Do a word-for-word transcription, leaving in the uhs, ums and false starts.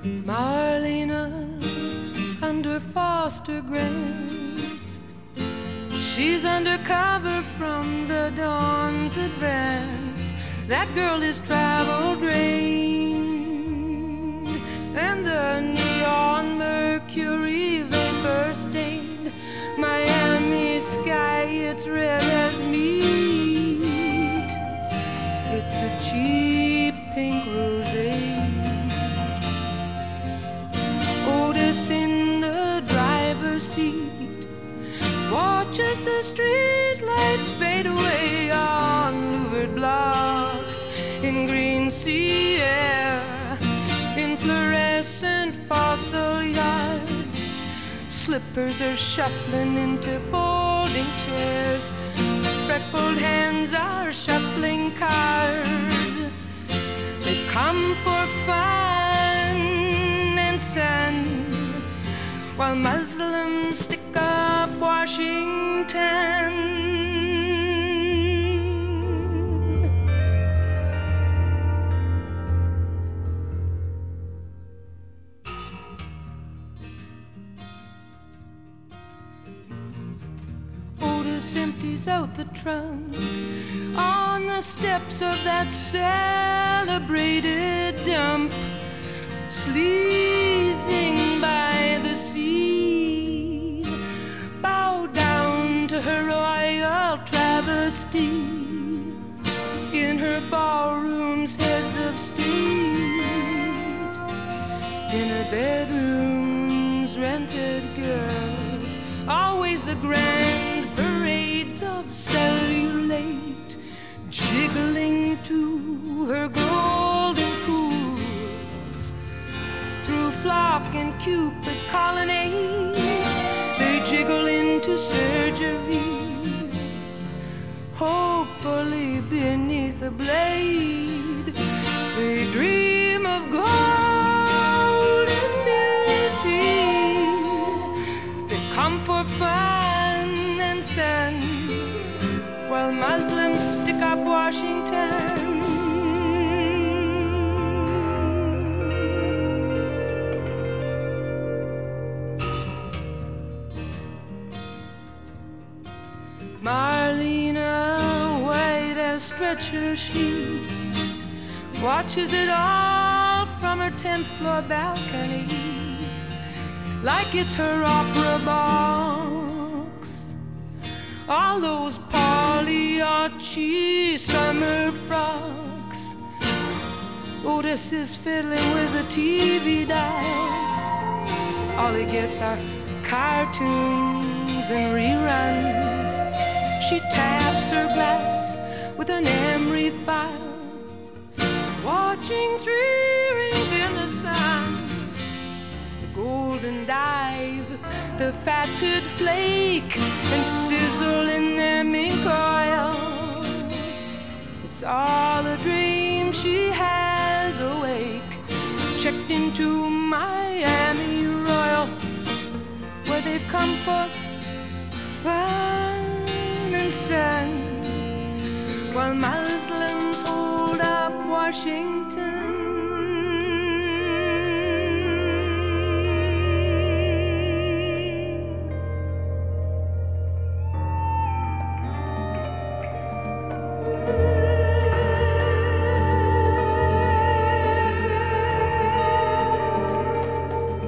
Marlena under foster grants. She's undercover from the dawn's advance. That girl is travel drained, and the neon mercury vapor stained Miami sky, it's red as meat. It's a cheap pink rosé. Otis in the driver's seat watches the street lights fade away on louvered blocks in green sea air, in fluorescent fossil yards. Slippers are shuffling into folding chairs. Freckled hands are shuffling cards. They come for fun and sun, while Muslims stick up Washington. Otis empties out the trunk on the steps of that celebrated dump, sleazing by the sea, bow down to her royal travesty, in her ballroom's heads of state, in her bedrooms rented girls, always the grand parades of cellulite, jiggling to her golden pools. Through flock and cupid colonnades, they jiggle into surgery, hopefully beneath the blade. They dream of gold and beauty. They come for fun and sun, while Muslims stick up Washington. Marlena, white as stretcher sheets, watches it all from her tenth floor balcony, like it's her opera box. All those Pagliacci summer frocks. Otis is fiddling with a T V dial. All he gets are cartoons and reruns. She taps her glass with an emery file, watching three rings in the sun, the golden dive, the fatted flake, and sizzle in their mink oil. It's all a dream she has awake, checked into Miami Royal, where they've come for fun and sun, while Muslims hold up Washington.